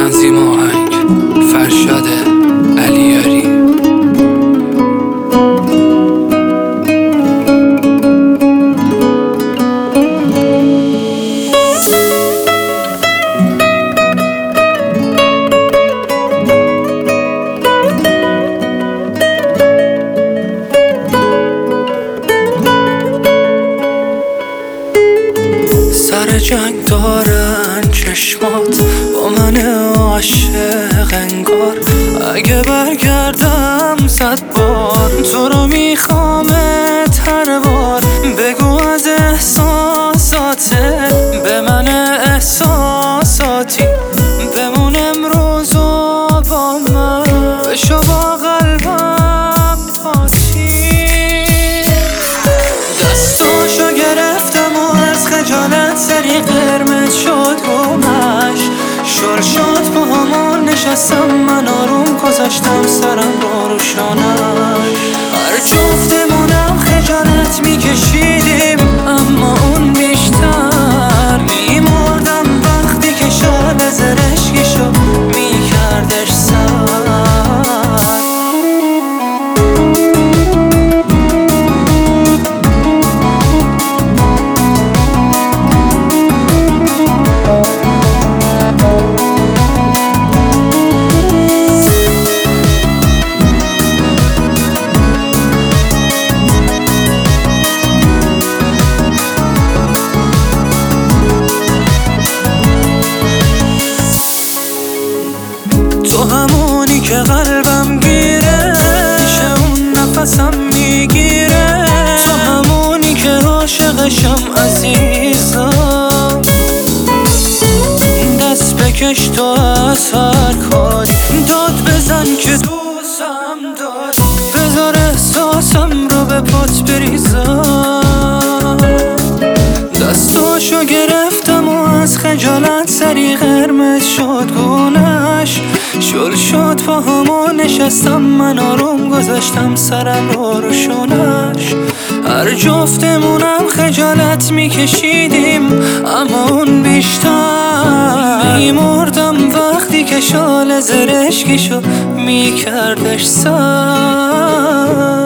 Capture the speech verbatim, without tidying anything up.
تنظیم آهنگ فرشاد علیاری. سر جنگ دارن چشمات با من عاشق انگار. اگه برگردم صد بار تو رو میخوامت هر بار. بگو از احساساتت به من احساساتی. بمون امروز و با من بشو با قلبم پاچی. دستاشو گرفتم و از خجالت سری قرمز شد رومش. شل شد با همون نشستم من آروم گذاشتم سرم رو روشانش. هر جفتمونم خجالت میکشیدیم اما اون بیشتر میمردم وقتی که شال زرشکیشو میکردش سر. تو همونی که قلبم گیره میشه اون نفسم میگیره. تو همونی که عاشقشم عزیزم. دست بکش تو از هر کاری داد بزن که دوستم داری. بذار احساسم رو به پات بریزم. دستاشو گرفتم و از خجالت سری قرمز شد گونش. شل شد با همون نشستم من آروم گذاشتم سرم رو روشونش. هر جفتمونم خجالت میکشیدیم اما اون بیشتر میمردم وقتی که شال زرشکیشو میکردش سر.